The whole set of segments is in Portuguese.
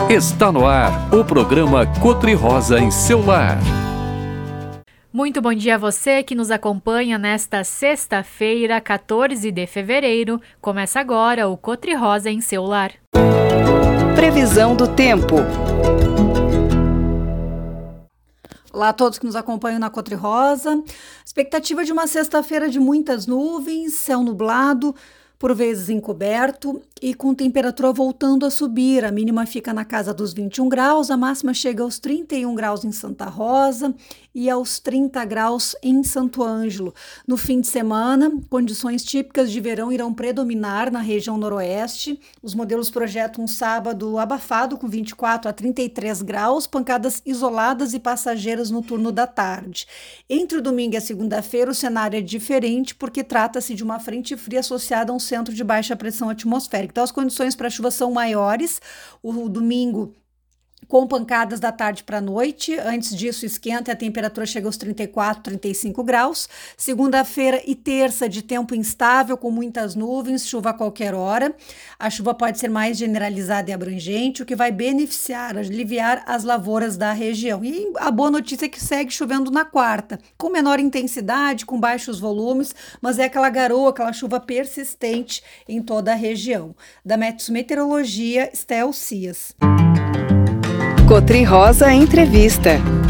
Está no ar o programa Cotri-Rosa em seu lar. Muito bom dia a você que nos acompanha nesta sexta-feira, 14 de fevereiro. Começa agora o Cotri-Rosa em seu lar. Previsão do tempo. Olá a todos que nos acompanham na Cotri-Rosa. Expectativa de uma sexta-feira de muitas nuvens, céu nublado, por vezes encoberto e com temperatura voltando a subir. A mínima fica na casa dos 21 graus, a máxima chega aos 31 graus em Santa Rosa e aos 30 graus em Santo Ângelo. No fim de semana, condições típicas de verão irão predominar na região noroeste. Os modelos projetam um sábado abafado com 24 a 33 graus, pancadas isoladas e passageiras no turno da tarde. Entre o domingo e a segunda-feira, o cenário é diferente porque trata-se de uma frente fria associada a um centro de baixa pressão atmosférica. Então, as condições para chuva são maiores. O domingo com pancadas da tarde para a noite. Antes disso, esquenta e a temperatura chega aos 34, 35 graus. Segunda-feira e terça de tempo instável, com muitas nuvens, chuva a qualquer hora. A chuva pode ser mais generalizada e abrangente, o que vai beneficiar, aliviar as lavouras da região. E a boa notícia é que segue chovendo na quarta, com menor intensidade, com baixos volumes, mas é aquela garoa, aquela chuva persistente em toda a região. Da Metsu Meteorologia, Estel Cias. Cotri-Rosa Entrevista.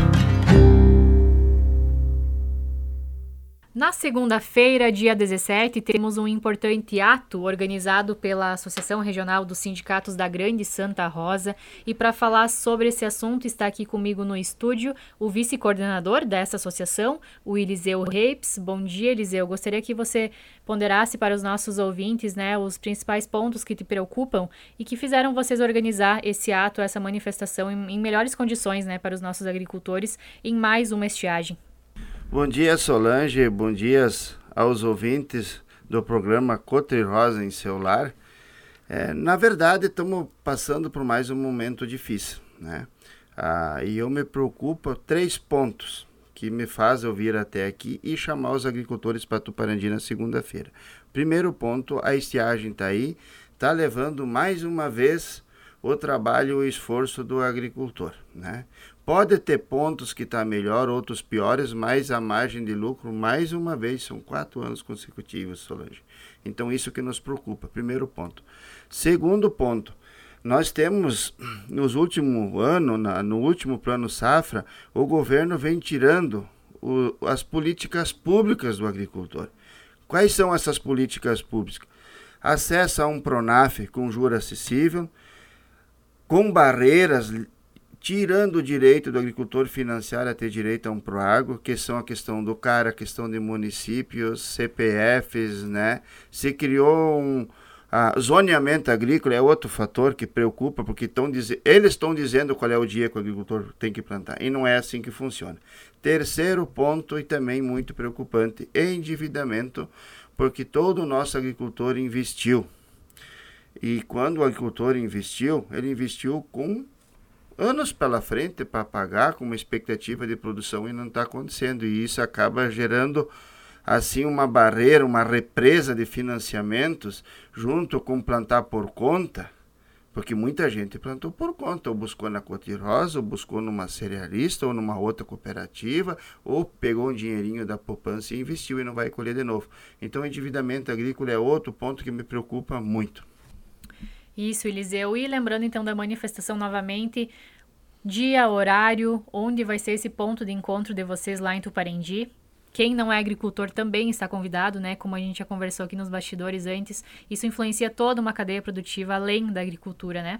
Na segunda-feira, dia 17, temos um importante ato organizado pela Associação Regional dos Sindicatos da Grande Santa Rosa. E para falar sobre esse assunto, está aqui comigo no estúdio o vice-coordenador dessa associação, o Eliseu Reis. Bom dia, Eliseu. Gostaria que você ponderasse para os nossos ouvintes, os principais pontos que te preocupam e que fizeram vocês organizar esse ato, essa manifestação em melhores condições, para os nossos agricultores em mais uma estiagem. Bom dia, Solange, bom dia aos ouvintes do programa Cotri-Rosa em seu lar. Na verdade, estamos passando por mais um momento difícil, e eu me preocupo 3 pontos que me fazem eu vir até aqui e chamar os agricultores para Tuparandi na segunda-feira. Primeiro ponto, a estiagem está aí, está levando mais uma vez o trabalho e o esforço do agricultor, Pode ter pontos que está melhor, outros piores, mas a margem de lucro, mais uma vez, são 4 anos consecutivos, Solange. Então, isso que nos preocupa, primeiro ponto. Segundo ponto, nós temos, nos últimos anos, no último plano safra, o governo vem tirando as políticas públicas do agricultor. Quais são essas políticas públicas? Acesso a um PRONAF com juro acessível, com barreiras, tirando o direito do agricultor financiar a ter direito a um Proagro, que são a questão do CAR, a questão de municípios, CPFs, Se criou zoneamento agrícola, é outro fator que preocupa, porque eles estão dizendo qual é o dia que o agricultor tem que plantar, e não é assim que funciona. Terceiro ponto, e também muito preocupante, endividamento, porque todo o nosso agricultor investiu. E quando o agricultor investiu, ele investiu com anos pela frente para pagar, com uma expectativa de produção, e não está acontecendo. E isso acaba gerando assim uma barreira, uma represa de financiamentos, junto com plantar por conta, porque muita gente plantou por conta, ou buscou na Cotri-Rosa, ou buscou numa cerealista, ou numa outra cooperativa, ou pegou um dinheirinho da poupança e investiu e não vai colher de novo. Então, o endividamento agrícola é outro ponto que me preocupa muito. Isso, Eliseu. E lembrando então da manifestação novamente, dia, horário, onde vai ser esse ponto de encontro de vocês lá em Tuparandi. Quem não é agricultor também está convidado, como a gente já conversou aqui nos bastidores antes. Isso influencia toda uma cadeia produtiva além da agricultura,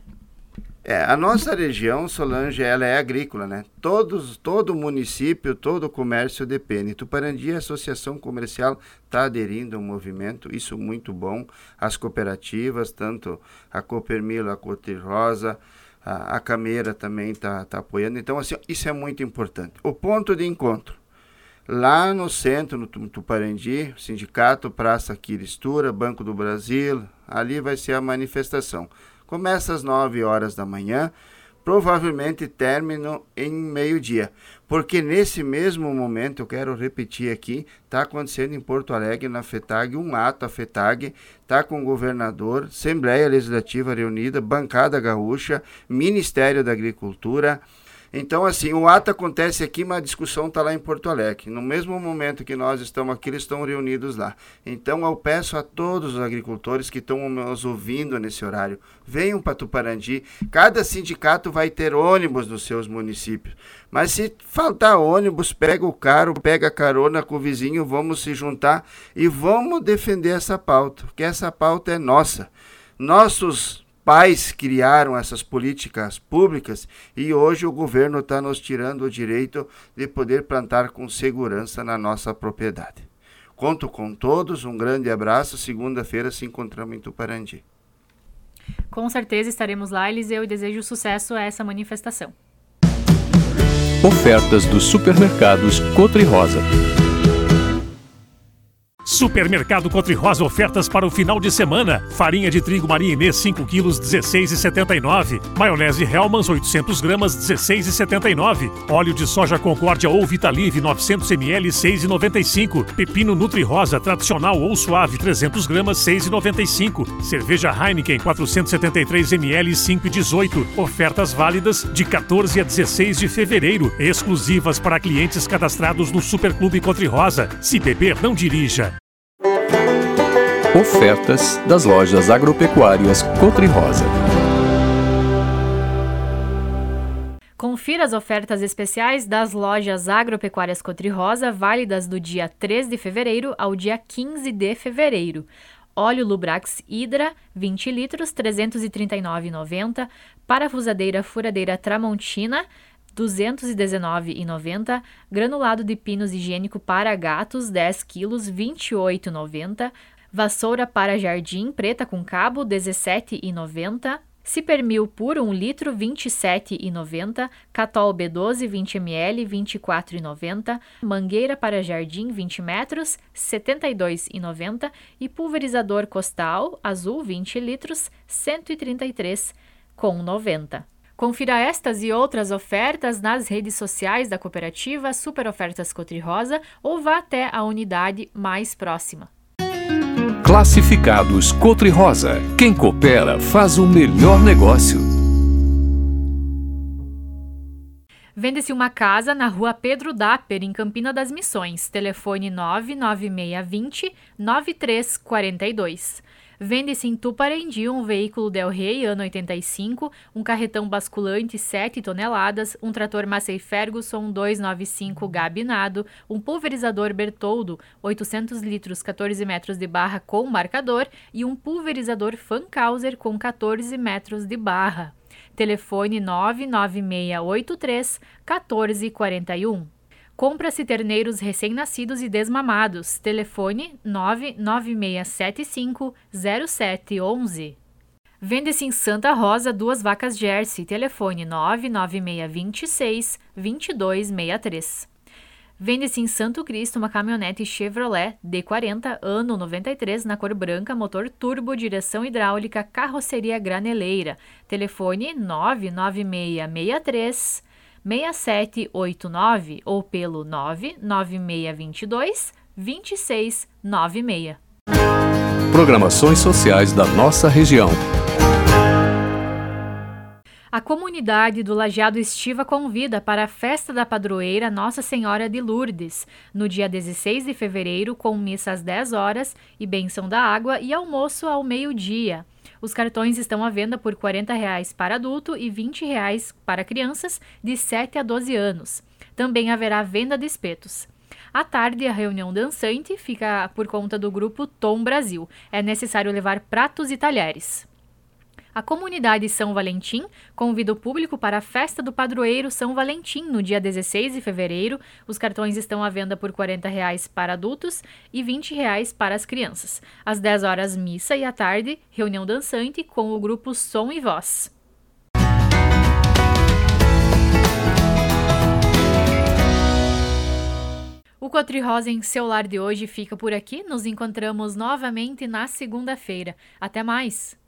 A nossa região, Solange, ela é agrícola, todo município, todo comércio depende. Tuparandi, a associação comercial, está aderindo ao movimento, isso muito bom. As cooperativas, tanto a Coopermilo, a Cotri-Rosa, a Cameira também está apoiando. Então, assim, isso é muito importante. O ponto de encontro, lá no centro, no Tuparandi, Sindicato, Praça Quiristura, Banco do Brasil, ali vai ser a manifestação. Começa às 9 horas da manhã, provavelmente término em meio-dia. Porque nesse mesmo momento, eu quero repetir aqui, está acontecendo em Porto Alegre, na FETAG, um ato, a FETAG está com o governador, Assembleia Legislativa reunida, Bancada Gaúcha, Ministério da Agricultura. Então, assim, o ato acontece aqui, mas a discussão está lá em Porto Alegre. No mesmo momento que nós estamos aqui, eles estão reunidos lá. Então, eu peço a todos os agricultores que estão nos ouvindo nesse horário, venham para Tuparandi. Cada sindicato vai ter ônibus nos seus municípios. Mas se faltar ônibus, pega o carro, pega a carona com o vizinho, vamos se juntar e vamos defender essa pauta, porque essa pauta é nossa. Nossos pais criaram essas políticas públicas e hoje o governo está nos tirando o direito de poder plantar com segurança na nossa propriedade. Conto com todos, um grande abraço, segunda-feira se encontramos em Tuparandi. Com certeza estaremos lá, Eliseu, e desejo sucesso a essa manifestação. Ofertas dos supermercados Cotri-Rosa. Supermercado Cotri-Rosa, ofertas para o final de semana. Farinha de trigo Maria Inês 5 quilos, 16,79. Maionese Hellmann's 800 gramas, 16,79. Óleo de soja Concórdia ou Vitalive 900 ml, 6,95. Pepino Nutri-Rosa tradicional ou suave 300 gramas, 6,95. Cerveja Heineken 473 ml, 5,18. Ofertas válidas de 14 a 16 de fevereiro, exclusivas para clientes cadastrados no Superclube Cotri-Rosa. Se beber, não dirija. Ofertas das lojas agropecuárias Cotri-Rosa. Confira as ofertas especiais das lojas agropecuárias Cotri-Rosa, válidas do dia 3 de fevereiro ao dia 15 de fevereiro. Óleo Lubrax Hydra, 20 litros, R$ 339,90. Parafusadeira Furadeira Tramontina, R$ 219,90. Granulado de pinos higiênico para gatos, 10 quilos, R$ 28,90. Vassoura para jardim preta com cabo, R$ 17,90. Cipermil puro 1 litro, R$ 27,90. Catol B12 20 ml, R$ 24,90. Mangueira para jardim 20 metros, R$ 72,90. E pulverizador Costal azul 20 litros, R$ 133,90. Confira estas e outras ofertas nas redes sociais da cooperativa Super Ofertas Cotri-Rosa ou vá até a unidade mais próxima. Classificados Cotri-Rosa. Quem coopera faz o melhor negócio. Vende-se uma casa na rua Pedro Dapper, em Campina das Missões. Telefone 99620-9342. Vende-se em Tuparandi um veículo Del Rey, ano 85, um carretão basculante 7 toneladas, um trator Massey Ferguson 295 gabinado, um pulverizador Bertoldo 800 litros 14 metros de barra com marcador e um pulverizador Fankhauser com 14 metros de barra. Telefone 99683-1441. Compra-se terneiros recém-nascidos e desmamados. Telefone 99675-0711. Vende-se em Santa Rosa 2 vacas Jersey. Telefone 99626-2263. Vende-se em Santo Cristo uma caminhonete Chevrolet D40, ano 93, na cor branca, motor turbo, direção hidráulica, carroceria graneleira. Telefone 99663-6789 ou pelo 99622-2696. Programações sociais da nossa região. A comunidade do Lajeado Estiva convida para a festa da padroeira Nossa Senhora de Lourdes, no dia 16 de fevereiro, com missa às 10 horas e bênção da água e almoço ao meio-dia. Os cartões estão à venda por R$ 40 para adulto e R$ 20 para crianças de 7 a 12 anos. Também haverá venda de espetos. À tarde, a reunião dançante fica por conta do grupo Tom Brasil. É necessário levar pratos e talheres. A comunidade São Valentim convida o público para a festa do padroeiro São Valentim, no dia 16 de fevereiro. Os cartões estão à venda por R$ 40 para adultos e R$ 20 para as crianças. Às 10 horas, missa e à tarde, reunião dançante com o grupo Som e Voz. O Cotri-Rosa em Seu Lar de hoje fica por aqui. Nos encontramos novamente na segunda-feira. Até mais!